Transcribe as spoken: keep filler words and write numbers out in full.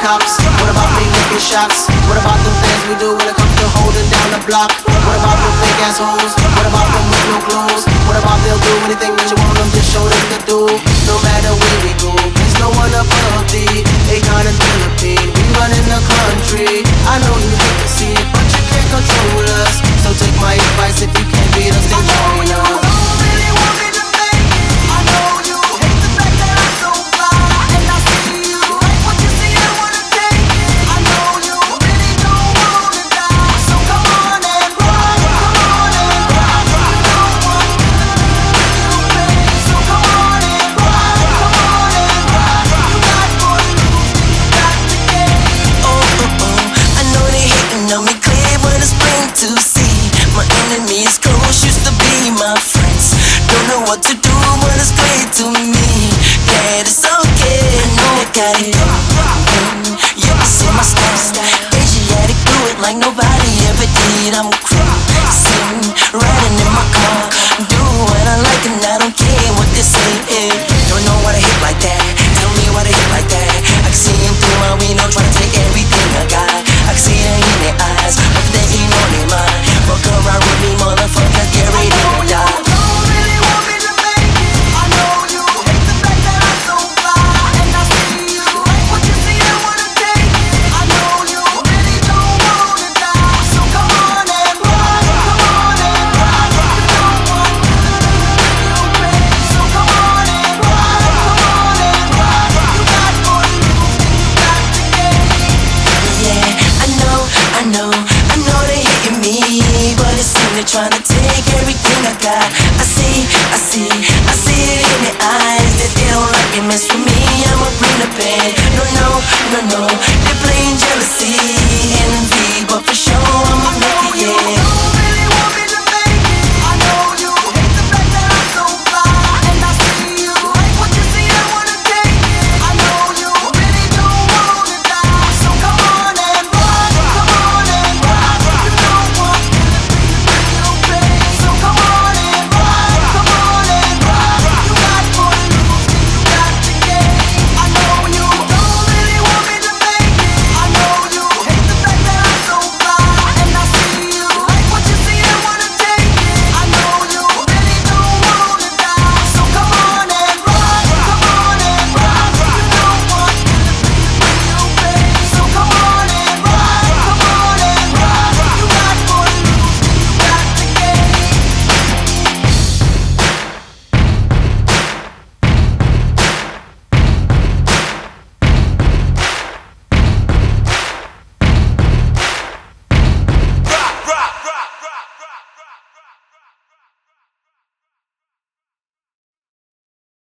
cops? What about me licking shots? What about the things we do when it comes to holding down the block? What about the fake assholes? What about them with no clothes? What about they'll do anything that you want them to show them to do? No matter where we go, there's no one above thee. Akon and Philippine, we run in the country. I know you hate to see it, but you can't control us. So take my advice, if you can't beat us, then join us. What to do, but it's great to me. Yeah, it's okay, I know I got it. Mm, you can see my style. Asiatic, do it like nobody ever did. I'm cruising, riding in my car, do what I like and I don't care what they say. Don't know what I hit like that. Tell me what I hit like that. I can see them through my window, trying to take everything I got. I can see them in their eyes, but they ain't on their mind. Fuck around with me, motherfucker, get ready to die. They're trying to take everything I got. I see, I see, I see it in their eyes that they don't like it, mess with me, I'ma bring the pain. No, no, no, no, they're playing jealousy.